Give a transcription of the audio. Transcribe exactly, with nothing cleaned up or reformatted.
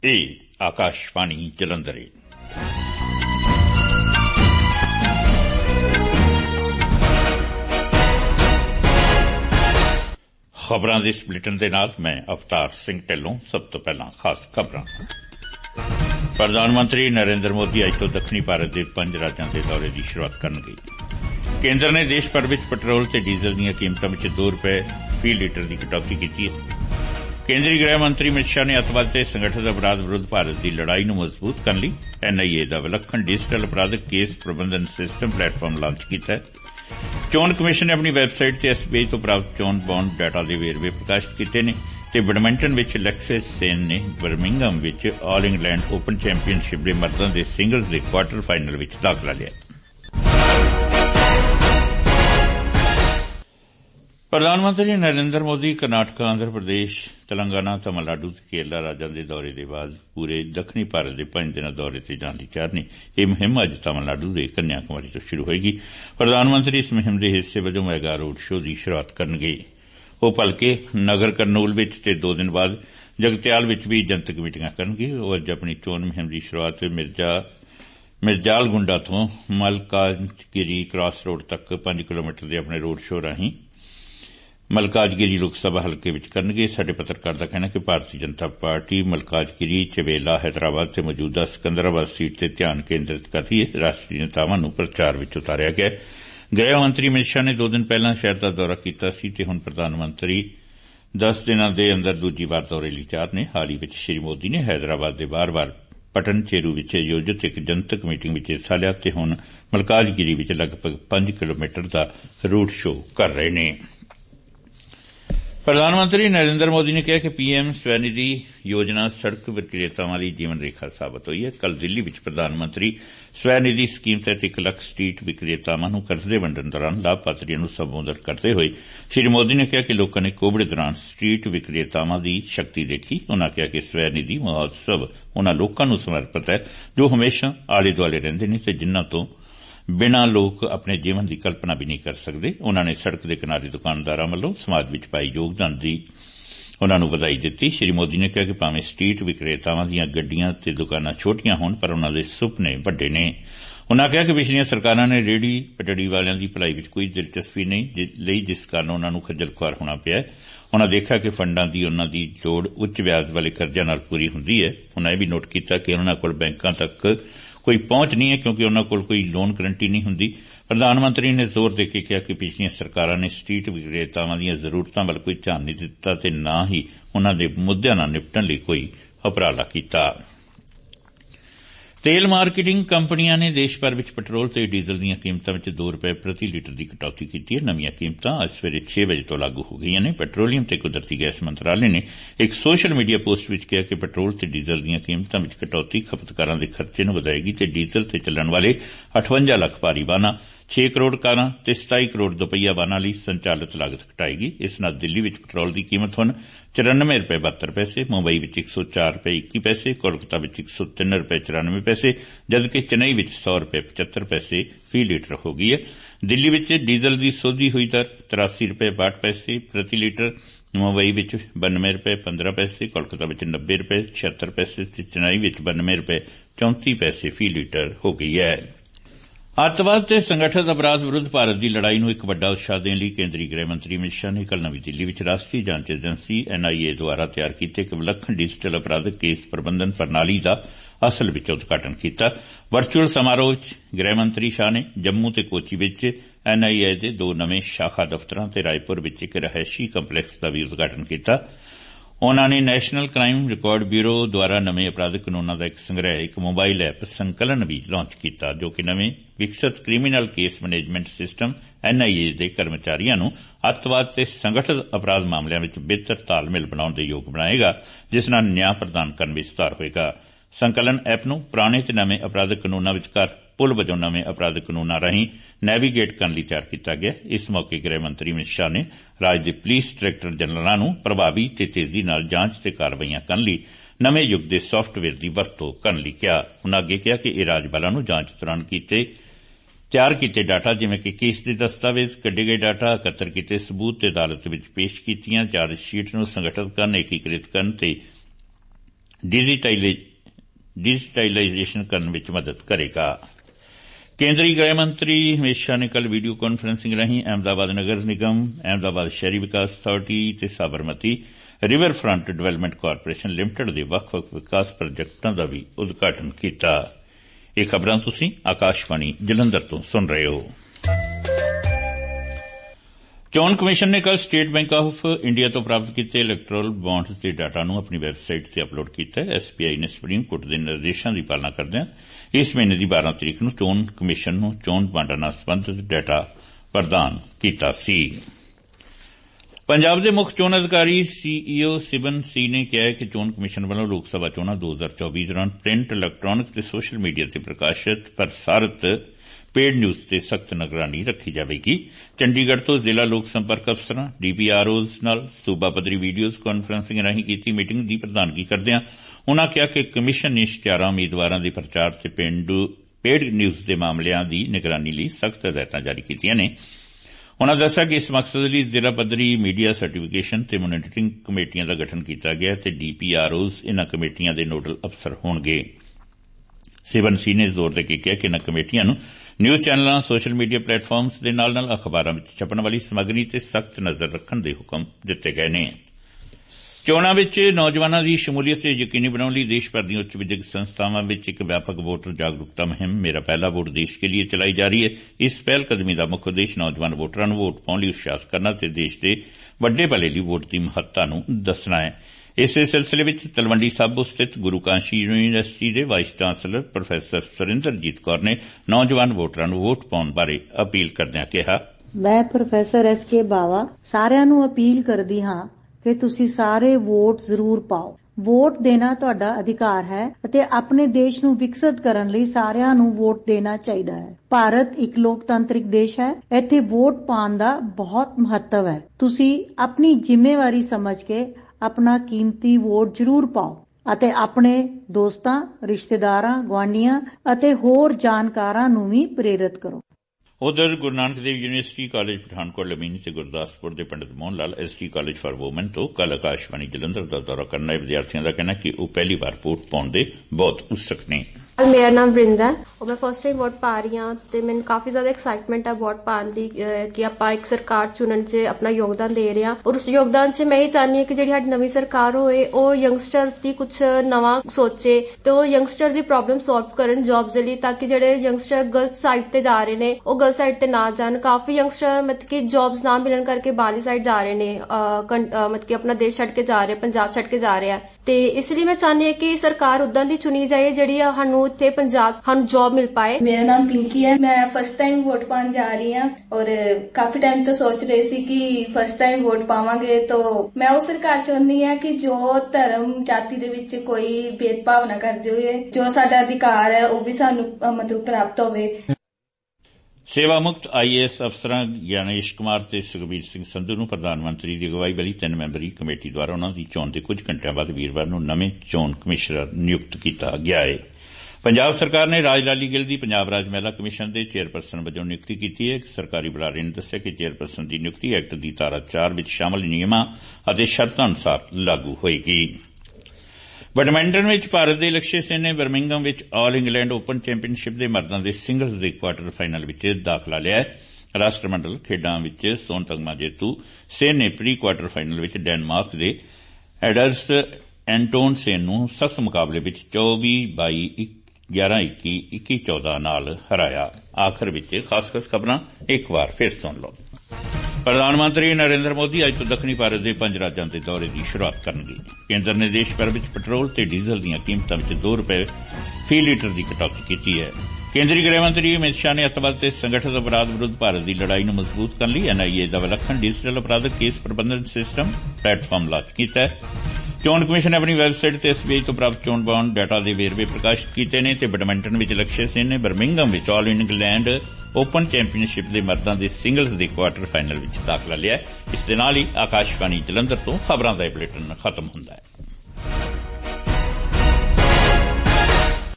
ਇਹ ਆਕਾਸ਼ਵਾਣੀ ਜਲੰਧਰ ਹੈ। ਖਬਰਾਂ ਦੇ ਇਸ ਬੁਲੇਟਿਨ ਦੇ ਨਾਲ ਮੈਂ ਅਵਤਾਰ ਸਿੰਘ ਢਿੱਲੋਂ। ਸਭ ਤੋਂ ਪਹਿਲਾਂ ਖਾਸ ਖਬਰਾਂ। ਪ੍ਰਧਾਨ ਮੰਤਰੀ ਨਰਿੰਦਰ ਮੋਦੀ ਅੱਜ ਤੋਂ ਦੱਖਣੀ ਭਾਰਤ ਦੇ ਪੰਜ ਰਾਜਾਂ ਦੇ ਦੌਰੇ ਦੀ ਸ਼ੁਰੂਆਤ ਕਰਨਗੇ। ਕੇਂਦਰ ਨੇ ਦੇਸ਼ ਭਰ ਵਿੱਚ ਪੈਟਰੋਲ ਤੇ ਡੀਜ਼ਲ ਦੀਆਂ ਕੀਮਤਾਂ ਵਿੱਚ ਦੋ ਰੁਪਏ ਫੀ ਲੀਟਰ ਦੀ ਕਟੌਤੀ ਕੀਤੀ ਹੈ। ਕੇਂਦਰੀ ਗ੍ਰਹਿ ਮੰਤਰੀ ਅਮਿਤ ਸ਼ਾਹ ਨੇ ਅੱਤਵਾਦ ਤੇ ਸੰਗਠਿਤ ਅਪਰਾਧ ਵਿਰੁੱਧ ਭਾਰਤ ਦੀ ਲੜਾਈ ਨੂੰ ਮਜ਼ਬੂਤ ਕਰਨ ਲਈ ਐਨ ਆਈ ਏ ਦਾ ਵਿਲੱਖਣ ਡਿਜੀਟਲ ਅਪਰਾਧਕ ਕੇਸ ਪ੍ਰਬੰਧਨ ਸਿਸਟਮ ਪਲੇਟਫਾਰਮ ਲਾਂਚ ਕੀਤਾ ਹੈ। ਚੋਣ ਕਮਿਸ਼ਨ ਨੇ ਆਪਣੀ ਵੈਬਸਾਈਟ ਤੇ ਐਸ ਬੀ ਆਈ ਤੋਂ ਪ੍ਰਾਪਤ ਚੋਣ ਬੌਂਡ ਡਾਟਾ ਦੇ ਵੇਰਵੇ ਪ੍ਰਕਾਸ਼ਿਤ ਕੀਤੇ ਨੇ ਤੇ ਬੈਡਮਿੰਟਨ ਵਿੱਚ ਲੈਕਸਿਸ ਸੇਨ ਨੇ ਬਰਮਿੰਘਮ ਵਿੱਚ ਆਲ ਇੰਗਲੈਂਡ ਓਪਨ ਚੈਂਪੀਅਨਸ਼ਿਪ ਦੇ ਮਰਦਾਂ ਦੇ ਸਿੰਗਲਜ਼ ਦੇ ਕੁਆਰਟਰ ਫਾਈਨਲ ਵਿੱਚ ਦਾਖਲਾ ਲਿਆ। ਪ੍ਰਧਾਨ ਮੰਤਰੀ ਨਰਿੰਦਰ ਮੋਦੀ ਕਰਨਾਟਕ, ਆਂਧਰ ਪ੍ਰਦੇਸ਼, ਤੇਲੰਗਾਨਾ, ਤਮਿਲਨਾਡੂ ਤੇ ਕੇਰਲਾ ਰਾਜਾਂ ਦੇ ਦੌਰੇ ਦੇ ਬਾਅਦ ਪੂਰੇ ਦੱਖਣੀ ਭਾਰਤ ਦੇ ਪੰਜ ਦਿਨਾਂ ਦੌਰੇ ਤੇ ਜਾਣ ਦੀ ਤਿਆਰ ਨੇ। ਇਹ ਮੁਹਿੰਮ ਅੱਜ ਤਮਿਲਨਾਡੂ ਦੇ ਕੰਨਿਆ ਕੁਮਾਰੀ ਤੋਂ ਸ਼ੁਰੂ ਹੋਏਗੀ। ਪ੍ਰਧਾਨ ਮੰਤਰੀ ਇਸ ਮੁਹਿੰਮ ਦੇ ਹਿੱਸੇ ਵਜੋਂ ਮੈਗਾ ਰੋਡ ਸ਼ੋਅ ਦੀ ਸ਼ੁਰੂਆਤ ਕਰਨਗੇ। ਉਹ ਭਲਕੇ ਨਗਰ ਕਰਨੂਲ ਵਿੱਚ ਤੇ ਦੋ ਦਿਨ ਬਾਅਦ ਜਗਤਿਆਲ ਵਿੱਚ ਵੀ ਜਨਤਕ ਮੀਟਿੰਗਾਂ ਕਰਨਗੇ। ਉਹ ਅੱਜ ਆਪਣੀ ਚੋਣ ਮੁਹਿੰਮ ਦੀ ਸ਼ੁਰੂਆਤ ਮਿਰਜ਼ਾ ਮਿਰਜਾਲਗੁੰਡਾ ਤੋਂ ਮਲਕਾਜਗਿਰੀ ਕ੍ਰਾਸ ਰੋਡ ਤੱਕ ਪੰਜ ਕਿਲੋਮੀਟਰ ਦੇ ਆਪਣੇ ਰੋਡ ਸ਼ੋਅ ਰਾਹੀਂ ਮਲਕਾਜਗਿਰੀ ਲੋਕ ਸਭਾ ਹਲਕੇ ਵਿੱਚ ਕਰਨਗੇ। ਸਾਡੇ ਪੱਤਰਕਾਰ ਦਾ ਕਹਿਣਾ ਕਿ ਭਾਰਤੀ ਜਨਤਾ ਪਾਰਟੀ ਮਲਕਾਜਗਿਰੀ, ਚਵੇਲਾ, ਹੈਦਰਾਬਾਦ ਤੇ ਮੌਜੂਦਾ ਸਿਕੰਦਰਾਬਾਦ ਸੀਟ ਤੇ ਧਿਆਨ ਕੇਂਦਰਿਤ ਕਰ ਰਹੀ ਹੈ। ਰਾਸ਼ਟਰੀ ਨੇਤਾਵਾਂ ਨੂੰ ਪ੍ਰਚਾਰ ਵਿੱਚ ਉਤਾਰਿਆ ਗਿਆ। ਗ੍ਰਹਿ ਮੰਤਰੀ ਅਮਿਤ ਸ਼ਾਹ ਨੇ ਦੋ ਦਿਨ ਪਹਿਲਾਂ ਸ਼ਹਿਰ ਦਾ ਦੌਰਾ ਕੀਤਾ ਸੀ ਤੇ ਹੁਣ ਪ੍ਰਧਾਨ ਮੰਤਰੀ ਦਸ ਦਿਨਾਂ ਦੇ ਅੰਦਰ ਦੂਜੀ ਵਾਰ ਦੌਰੇ ਲਈ ਤਿਆਰ ਨੇ। ਹਾਲ ਹੀ ਵਿੱਚ ਸ੍ਰੀ ਮੋਦੀ ਨੇ ਹੈਦਰਾਬਾਦ ਦੇ ਬਾਰ-ਬਾਰ ਪਟਨ ਚੇਰੂ ਵਿੱਚ ਆਯੋਜਿਤ ਇੱਕ ਜਨਤਕ ਮੀਟਿੰਗ ਵਿੱਚ ਹਿੱਸਾ ਲਿਆ ਤੇ ਹੁਣ ਮਲਕਾਜਗਿਰੀ ਵਿੱਚ ਲਗਭਗ ਪੰਜ ਕਿਲੋਮੀਟਰ ਦਾ ਰੋਡ ਸ਼ੋਅ ਕਰ ਰਹੇ ਨੇ। ਪ੍ਰਧਾਨ ਮੰਤਰੀ ਨਰਿੰਦਰ ਮੋਦੀ ਨੇ ਕਿਹਾ ਕਿ ਪੀ ਐਮ ਸਵੈਨਿਧੀ ਯੋਜਨਾ ਸੜਕ ਵਿਕਰੇਤਾਵਾਂ ਲਈ ਜੀਵਨ ਰੇਖਾ ਸਾਬਤ ਹੋਈ ਹੈ। ਕੱਲ੍ਹ ਦਿੱਲੀ ਵਿੱਚ ਪ੍ਰਧਾਨ ਮੰਤਰੀ ਸਵੈਨਿਧੀ ਸਕੀਮ ਤਹਿਤ ਇੱਕ ਲੱਖ ਸਟਰੀਟ ਵਿਕਰੇਤਾਵਾਂ ਨੂੰ ਕਰਜ਼ੇ ਵੰਡਣ ਦੌਰਾਨ ਲਾਭਪਾਤਰੀਆਂ ਨੂੰ ਸੰਬੋਧਨ ਕਰਦੇ ਹੋਏ ਸ੍ਰੀ ਮੋਦੀ ਨੇ ਕਿਹਾ ਕਿ ਲੋਕਾਂ ਨੇ ਕੋਵਿਡ ਦੌਰਾਨ ਸਟਰੀਟ ਵਿਕਰੇਤਾਵਾਂ ਦੀ ਸ਼ਕਤੀ ਦੇਖੀ। ਉਨ੍ਹਾਂ ਕਿਹਾ ਕਿ ਸਵੈਨਿਧੀ ਮਹੋਤਸਵ ਉਨ੍ਹਾਂ ਲੋਕਾਂ ਨੂੰ ਸਮਰਪਿਤ ਹੈ ਜੋ ਹਮੇਸ਼ਾ ਆਲੇ ਦੁਆਲੇ ਰਹਿੰਦੇ ਨੇ ਤੇ ਜਿਨ੍ਹਾਂ ਤੋਂ ਬਿਨਾਂ ਲੋਕ ਆਪਣੇ ਜੀਵਨ ਦੀ ਕਲਪਨਾ ਵੀ ਨਹੀਂ ਕਰ ਸਕਦੇ। ਉਨ੍ਹਾਂ ਨੇ ਸੜਕ ਦੇ ਕਿਨਾਰੇ ਦੁਕਾਨਦਾਰਾਂ ਵੱਲੋਂ ਸਮਾਜ ਵਿੱਚ ਪਾਏ ਯੋਗਦਾਨ ਦੀ ਉਨ੍ਹਾਂ ਨੂੰ ਵਧਾਈ ਦਿੱਤੀ। ਸ੍ਰੀ ਮੋਦੀ ਨੇ ਕਿਹਾ ਕਿ ਭਾਵੇਂ ਸਟਰੀਟ ਵਿਕਰੇਤਾਵਾਂ ਦੀਆਂ ਗੱਡੀਆਂ ਤੇ ਦੁਕਾਨਾਂ ਛੋਟੀਆਂ ਹੋਣ ਪਰ ਉਨ੍ਹਾਂ ਦੇ ਸੁਪਨੇ ਵੱਡੇ ਨੇ। ਉਨ੍ਹਾਂ ਕਿਹਾ ਕਿ ਪਿਛਲੀਆਂ ਸਰਕਾਰਾਂ ਨੇ ਰੇਹੜੀ ਪਟੜੀ ਵਾਲਿਆਂ ਦੀ ਭਲਾਈ ਵਿੱਚ ਕੋਈ ਦਿਲਚਸਪੀ ਨਹੀਂ ਲਈ, ਜਿਸ ਕਾਰਨ ਉਨ੍ਹਾਂ ਨੂੰ ਖੱਜਲ ਖੁਆਰ ਹੋਣਾ ਪਿਆ। ਉਨ੍ਹਾਂ ਦੇਖਿਆ ਕਿ ਫੰਡਾਂ ਦੀ ਉਨ੍ਹਾਂ ਦੀ ਲੋੜ ਉੱਚ ਵਿਆਜ ਵਾਲੇ ਕਰਜ਼ਿਆਂ ਨਾਲ ਪੂਰੀ ਹੁੰਦੀ ਹੈ। ਉਨ੍ਹਾਂ ਇਹ ਵੀ ਨੋਟ ਕੀਤਾ ਕਿ ਉਨ੍ਹਾਂ ਕੋਲ ਬੈਂਕਾਂ ਤੱਕ ਕੋਈ ਪਹੁੰਚ ਨਹੀਂ ਹੈ ਕਿਉਂਕਿ ਉਨ੍ਹਾਂ ਕੋਲ ਕੋਈ ਲੋਨ ਗਰੰਟੀ ਨਹੀਂ ਹੁੰਦੀ। ਪ੍ਰਧਾਨ ਮੰਤਰੀ ਨੇ ਜ਼ੋਰ ਦੇ ਕੇ ਕਿਹਾ ਕਿ ਪਿਛਲੀਆਂ ਸਰਕਾਰਾਂ ਨੇ ਸਟਰੀਟ ਵਿਕਰੇਤਾਵਾਂ ਦੀਆਂ ਜ਼ਰੂਰਤਾਂ ਵੱਲ ਕੋਈ ਧਿਆਨ ਨਹੀਂ ਦਿੱਤਾ ਤੇ ਨਾ ਹੀ ਉਨ੍ਹਾਂ ਦੇ ਮੁੱਦਿਆਂ ਨਾਲ ਨਿਪਟਣ ਲਈ ਕੋਈ ਉਪਰਾਲਾ ਕੀਤਾ। ਤੇਲ ਮਾਰਕੀਟਿੰਗ ਕੰਪਨੀਆਂ ਨੇ ਦੇਸ਼ ਭਰ ਵਿੱਚ ਪੈਟਰੋਲ ਤੇ ਡੀਜ਼ਲ ਦੀਆਂ ਕੀਮਤਾਂ ਵਿੱਚ ਦੋ ਰੁਪਏ ਪ੍ਰਤੀ ਲੀਟਰ ਦੀ ਕਟੌਤੀ ਕੀਤੀ ਹੈ। ਨਵੀਆਂ ਕੀਮਤਾਂ ਅੱਜ ਸਵੇਰੇ ਛੇ ਵਜੇ ਤੋਂ ਲਾਗੂ ਹੋ ਗਈਆਂ ਨੇ। ਪੈਟਰੋਲੀਅਮ ਤੇ ਕੁਦਰਤੀ ਗੈਸ ਮੰਤਰਾਲੇ ਨੇ ਇੱਕ ਸੋਸ਼ਲ ਮੀਡੀਆ ਪੋਸਟ ਵਿੱਚ ਕਿਹਾ ਕਿ ਪੈਟਰੋਲ ਤੇ ਡੀਜ਼ਲ ਦੀਆਂ ਕੀਮਤਾਂ ਵਿੱਚ ਕਟੌਤੀ ਖਪਤਕਾਰਾਂ ਦੇ ਖਰਚੇ ਨੂੰ ਵਧਾਏਗੀ ਤੇ ਡੀਜ਼ਲ ਤੇ ਚੱਲਣ ਵਾਲੇ ਅਠਵੰਜਾ ਲੱਖ ਭਾਰੀ ਵਾਹਨਾਂ, ਛੇ ਕਰੋੜ ਕਾਰਾਂ ਤੇ ਸਤਾਈ ਕਰੋੜ ਦੁਪਹੀਆ ਵਾਹਨਾਂ ਲਈ ਸੰਚਾਲਿਤ ਲਾਗਤ ਘਟਾਏਗੀ। ਇਸ ਨਾਲ ਦਿੱਲੀ ਵਿੱਚ ਪੈਟਰੋਲ ਦੀ ਕੀਮਤ ਹੁਣ ਚੁਰਾਨਵੇਂ ਰੁਪਏ ਬਹੱਤਰ ਪੈਸੇ, ਮੁੰਬਈ ਵਿੱਚ ਇੱਕ ਸੌ ਚਾਰ ਰੁਪਏ ਇੱਕੀ ਪੈਸੇ, ਕੋਲਕਾਤਾ ਵਿੱਚ ਇੱਕ ਸੌ ਤਿੰਨ ਰੁਪਏ ਚੁਰਾਨਵੇਂ ਪੈਸੇ ਜਦਕਿ ਚੇਨਈ ਵਿੱਚ ਸੌ ਰੁਪਏ ਪਚੱਤਰ ਪੈਸੇ ਫੀ ਲੀਟਰ ਹੋ ਗਈ ਹੈ। ਦਿੱਲੀ ਵਿੱਚ ਡੀਜ਼ਲ ਦੀ ਸੋਧੀ ਹੋਈ ਦਰ ਤਰਾਸੀ ਰੁਪਏ ਬਾਹਠ ਪੈਸੇ ਪ੍ਰਤੀ ਲੀਟਰ, ਮੁੰਬਈ ਵਿੱਚ ਬਾਨਵੇਂ ਰੁਪਏ ਪੰਦਰਾਂ ਪੈਸੇ, ਕੋਲਕਾਤਾ ਵਿੱਚ ਨੱਬੇ ਰੁਪਏ ਛਿਅੱਤਰ ਪੈਸੇ ਤੇ ਚੇਨਈ ਵਿੱਚ ਬਾਨਵੇਂ ਰੁਪਏ ਚੌਂਤੀ ਪੈਸੇ ਫੀ ਲੀਟਰ ਹੋ ਗਈ ਹੈ। ਅੱਤਵਾਦ ਤੇ ਸੰਗਠਿਤ ਅਪਰਾਧ ਵਿਰੁੱਧ ਭਾਰਤ ਦੀ ਲੜਾਈ ਨੂੰ ਇੱਕ ਵੱਡਾ ਉਤਸ਼ਾਹ ਦੇਣ ਲਈ ਕੇਂਦਰੀ ਗ੍ਰਹਿ ਮੰਤਰੀ ਅਮਿਤ ਸ਼ਾਹ ਨੇ ਕੱਲ੍ਹ ਨਵੀਂ ਦਿੱਲੀ ਵਿੱਚ ਰਾਸ਼ਟਰੀ ਜਾਂਚ ਏਜੰਸੀ ਐਨ ਆਈ ਏ ਦੁਆਰਾ ਤਿਆਰ ਕੀਤੇ ਇੱਕ ਵਿਲੱਖਣ ਡਿਜੀਟਲ ਅਪਰਾਧਕ ਕੇਸ ਪ੍ਰਬੰਧਨ ਪ੍ਰਣਾਲੀ ਦਾ ਅਸਲ ਵਿੱਚ ਉਦਘਾਟਨ ਕੀਤਾ। ਵਰਚੁਅਲ ਸਮਾਰੋਹ ਵਿੱਚ ਗ੍ਰਹਿ ਮੰਤਰੀ ਸ਼ਾਹ ਨੇ ਜੰਮੂ ਤੇ ਕੋਚੀ ਵਿੱਚ ਐਨ ਆਈ ਏ ਦੇ ਦੋ ਨਵੇਂ ਸ਼ਾਖਾ ਦਫ਼ਤਰਾਂ ਤੇ ਰਾਏਪੁਰ ਵਿੱਚ ਇੱਕ ਰਿਹਾਇਸ਼ੀ ਕੰਪਲੈਕਸ ਦਾ ਵੀ ਉਦਘਾਟਨ ਕੀਤਾ। ਉਨ੍ਹਾਂ ਨੇ ਨੈਸ਼ਨਲ ਕ੍ਰਾਈਮ ਰਿਕਾਰਡ ਬਿਊਰੋ ਦੁਆਰਾ ਨਵੇਂ ਅਪਰਾਧਿਕ ਕਾਨੂੰਨਾਂ ਦਾ ਇੱਕ ਸੰਗ੍ਰਹਿ, ਇੱਕ ਮੋਬਾਈਲ ਐਪ ਸੰਕਲਨ ਵੀ ਲਾਂਚ ਕੀਤਾ ਜੋ ਕਿ ਨਵੇਂ ਵਿਕਸਤ criminal case management system N I A ਦੇ ਕਰਮਚਾਰੀਆਂ ਨੂੰ ਅੱਤਵਾਦ ਤੇ ਸੰਗਠਿਤ ਅਪਰਾਧ ਮਾਮਲਿਆਂ ਵਿੱਚ ਬਿਹਤਰ ਤਾਲਮੇਲ ਬਣਾਉਣ ਦੇ ਯੋਗ ਬਣਾਏਗਾ, ਜਿਸ ਨਾਲ ਨਿਆਂ ਪ੍ਰਦਾਨ ਕਰਨ ਵਿੱਚ ਸੁਧਾਰ ਹੋਏਗਾ। ਸੰਕਲਨ ਐਪ ਨੂੰ ਪੁਰਾਣੇ ਤੇ ਨਵੇਂ ਅਪਰਾਧਿਕ ਕਾਨੂੰਨਾਂ ਵਿਚਕਾਰ ਪੁਲ ਵਜੋਂ ਨਵੇਂ ਅਪਰਾਧਿਕ ਕਾਨੂੰਨਾਂ ਰਾਹੀਂ ਨੈਵੀਗੇਟ ਕਰਨ ਲਈ ਤਿਆਰ ਕੀਤਾ ਗਿਆ। ਇਸ ਮੌਕੇ ਗ੍ਰਹਿ ਮੰਤਰੀ ਅਮਿਤ ਸ਼ਾਹ ਨੇ ਰਾਜ ਦੇ ਪੁਲਿਸ ਡਾਇਰੈਕਟਰ ਜਨਰਲਾਂ ਨੂੰ ਪ੍ਰਭਾਵੀ ਤੇ ਤੇਜ਼ੀ ਨਾਲ ਜਾਂਚ ਤੇ ਕਾਰਵਾਈਆਂ ਕਰਨ ਲਈ ਨਵੇਂ ਯੁੱਗ ਦੇ ਸਾਫਟਵੇਅਰ ਦੀ ਵਰਤੋਂ ਕਰਨ ਲਈ ਕਿਹਾ। ਉਨ੍ਹਾਂ ਅੱਗੇ ਕਿਹਾ ਕਿ ਇਹ ਰਾਜ ਬਲਾਂ ਨੂੰ ਜਾਂਚ ਦੌਰਾਨ ਕੀਤੇ ਤਿਆਰ ਕੀਤੇ ਡਾਟਾ ਜਿਵੇਂ ਕਿ ਕੇਸ ਦੇ ਦਸਤਾਵੇਜ਼, ਕੱਢੇ ਗਏ ਡਾਟਾ, ਇਕੱਤਰ ਕੀਤੇ ਸਬੂਤ ਤੇ ਅਦਾਲਤ ਵਿੱਚ ਪੇਸ਼ ਕੀਤੀਆਂ ਚਾਰਜ ਸ਼ੀਟ ਨੂੰ ਸੰਗਠਿਤ ਕਰਨ, ਏਕੀਕ੍ਰਿਤ ਕਰਨ ਤੇ डिजिटाइजेशन करने में मदद करेगा। केंद्रीय गृह मंत्री अमित शाह ने कल वीडियो कांफ्रेंसिंग राहीं अहमदाबाद नगर निगम, अहमदाबाद शहरी विकास अथॉरिटी ते Sabarmati river front development corporation limited के ਵੱਖ-ਵੱਖ विकास प्रोजेक्टां का भी उद्घाटन किया। ये खबरां तुसीं आकाशवाणी जलंधर तो सुन रहे हो। चोन कमिशन ने कल स्टेट बैंक ऑफ इंडिया तो प्राप्त किए इलैक्टोरल बॉन्ड्स के डाटा नूं अपनी वैबसाइट से अपलोड किया। एसबीआई ने सुप्रीम कोर्ट के निर्देशों की पालना करदਿਆਂ इस महीने की बारह तरीक नूं चोन कमिशन नूं चोन बांडां नाल संबंधित डाटा प्रदान किया सी। पंजाब के मुख्य चोन अधिकारी सीईओ सिबन सी ने कहा है कि चोन कमिशन वालों लोक सभा चोणां दो हज़ार चौबीस दौरान प्रिंट, इलैक्ट्रॉनिक ते सोशल मीडिया ते प्रकाशित प्रसारित पेड न्यूज़ से सख्त निगरानी रखी जाएगी। चंडीगढ़ तो जिला लोक संपर्क अफसर डीपीआरओज़ नाल सूबा पद्धरी वीडियोज़ कांफ्रेंसिंग राहीं की मीटिंग की प्रधानगी करदਿਆਂ उन्होंने कहा कि कमिशन ने इश्तिहारां उम्मीदवारों के प्रचार से पेड न्यूज़ के मामलों की निगरानी लिए सख्त हदायतां जारी कीतियां ने। उन्होंने दस्सिया कि इस मकसद लिए जिला पद्धरी मीडिया सर्टिफिकेशन ते मोनीटरिंग कमेटियां का गठन किया गया ते डीपीआरओज़ इन्हां कमेटियां दे नोडल अफसर होणगे। सिबन सी ने जोर देके कहा कि इन्हां कमेटियां नूं न्यूज़ चैनलों, सोशल मीडिया प्लेटफॉर्म्स के नाल नाल अखबारां विच छपण वाली समग्री ते सख्त नज़र रखण दे हुकम दिते गए ने। चोणां विच नौजवानों की शमूलीयत यकीनी बनाउण लई देश भर दी उच्च विद्यक संस्थावां विच एक व्यापक वोटर जागरूकता मुहिम मेरा पहला वोट देश के लिए चलाई जा रही है। इस पहलकदमी का मुख्य उद्देश्य नौजवान वोटरां नूं वोट पाउण लई उत्साहित करना ते देश के वड्डे भले लई वोट की महत्ता नूं दस्सना है। इस सिलसिले में तलवंडी साबो स्थित गुरु काशी यूनीवर्सिटी के vice chancellor professor Surinderjit Kaur ने नौजवान वोटरां नूं वोट पाउण बारे अपील करदਿਆਂ कहा, मैं प्रोफैसर एस के बावा सारिਆਂ ਨੂੰ अपील करदी हां कि तुसी सारे वोट जरूर पाओ। वोट देना तुहाडा अधिकार है ਅਤੇ ਆਪਣੇ देश ਨੂੰ ਵਿਕਸਿਤ ਕਰਨ ਲਈ ਸਾਰਿਆਂ ਨੂੰ ਵੋਟ ਦੇਣਾ ਚਾਹੀਦਾ ਹੈ। ਭਾਰਤ ਇੱਕ ਲੋਕਤੰਤਰਿਕ ਦੇਸ਼ ਹੈ। ਇੱਥੇ ਵੋਟ ਪਾਉਣ ਦਾ ਬਹੁਤ ਮਹੱਤਵ ਹੈ। ਤੁਸੀਂ ਆਪਣੀ ਜ਼ਿੰਮੇਵਾਰੀ ਸਮਝ ਕੇ अपना कीमती वोट जरूर पाओ ਅਤੇ ਆਪਣੇ ਦੋਸਤਾਂ, ਰਿਸ਼ਤੇਦਾਰਾਂ, ਗੁਆਂਢੀਆਂ ਅਤੇ ਹੋਰ ਜਾਣਕਾਰਾਂ ਨੂੰ ਵੀ ਪ੍ਰੇਰਿਤ ਕਰੋ। उधर गुरु नानक देव यूनीवर्सिटी कॉलेज पठानकोट लमीनी से गुरदासपुर के Pandit Mohan Lal ST college for women तो कल आकाशवाणी जलंधर का दौरा करने आए विद्यार्थियों का कहना कि वह पहली बार वोट पाने के बहुत उत्सुक ने। मेरा नाम वृंदा और मैं फर्स्ट टाइम वोट पा रही हाँ तो मैंने काफी ज्यादा एक्साइटमेंट है वोट पाने की कि आप एक सरकार चुनने च अपना योगदान दे रहे हैं और उस योगदान च मैं ये चाहनी हूँ कि जी साडी नवी सरकार होए वो यंगस्टर्स की कुछ नवा सोचे तो यंगस्टर की प्रॉब्लम सॉल्व करन जॉब्स दे लई ताकि जेडे यंगस्टर गलत साइड ते जा रहे ने वो गलत साइड ते ना जान। काफी यंगस्टर मतलब कि जॉब्स ना मिलन करके बाहरली साइड जा रहे ने मतलब कि अपना देश छड्ड के जा रहे पंजाब छड्ड के जा रहे हैं ते इसलिए मैं चाहनी है कि सरकार उदां दी चुनी जाए जिहड़ी सानू इत्थे पंजाब सानू जॉब मिल पाए। मेरा नाम पिंकी है, मैं फर्स्ट टाइम वोट पाने जा रही हूं और काफी टाइम तो सोच रही सी कि फर्स्ट टाइम वोट पावांगे तो मैं वो सरकार चाਹੁੰਦੀ ਹਾਂ कि जो धर्म जाति दे विच कोई भेदभाव ना करदे होए जो साडा अधिकार है वो भी सानू मतलब प्राप्त होवे। सेवा मुक्त आईएएस अफसर ज्ञानेश कुमार ते सुखबीर सिंह संधू नूं प्रधानमंत्री की अगवाई वाली तीन मैंबरी कमेटी द्वारा उन्हां दी चोण दे कुछ घंटिਆਂ बाद वीरवार नूं नवें चोण कमिश्नर नियुक्त किया गया है। पंजाब सरकार ने राज लाली गिल दी पंजाब राज महिला कमिशन के चेयरपर्सन वजों नियुक्ति की है। एक सरकारी बुलारे ने दस्सिया कि चेयरपर्सन की नियुक्ति एक्ट की धारा चार विच शामिल नियमां अते शर्तां अनुसार लागू होएगी। बैडमिंटन में भारत के लक्ष्य सेन ने बर्मिंघम में ऑल इंग्लैंड ओपन चैंपीयनशिप के मर्दां के सिंगल्स के क्वार्टर फाइनल में दाखला लिया है। राष्ट्रमंडल खेडां विच सोन तगमा जेतू सेन ने प्री क्वार्टर फाइनल में डेनमार्क के एडर्स एंटोन सेन नूं सख्त मुकाबले में चौबी बाई ग्यारह इक्की इक्की चौदह नाल हराया। आखिर में खास खास खबरां एक बार फिर सुन लो। प्रधानमंत्री नरेंद्र मोदी अज तो दक्षिणी भारत के पंज राज्यों के दौरे की शुरुआत करेंगे। केंद्र ने देश भर में पेट्रोल ते डीजल दी कीमतों में दो रुपए फी लीटर की कटौती की है। केंद्रीय गृह मंत्री अमित शाह ने अतवाद ते संगठित अपराध विरुद्ध भारत की लड़ाई में मजबूत करने लिए एनआईए का विलखण डिजिटल अपराधक केस प्रबंधन सिस्टम प्लेटफॉर्म लॉन्च किया है। चोण कमिशन ने अपनी वैबसाइट से एसबीआई तो प्राप्त चोण बॉन्ड डाटा के वेरवे प्रकाशित किए हैं। बैडमिंटन में लक्ष्य सेन ने बर्मिंघम में ऑल इंग्लैंड ओपन चैंपीयनशिप के मर्दां के सिंगल्स के क्वार्टर फाइनल में दाखला लिया। इस दे नाल ही आकाशवाणी जलंधर तो खबरां दा बुलेटिन खत्म हुंदा है।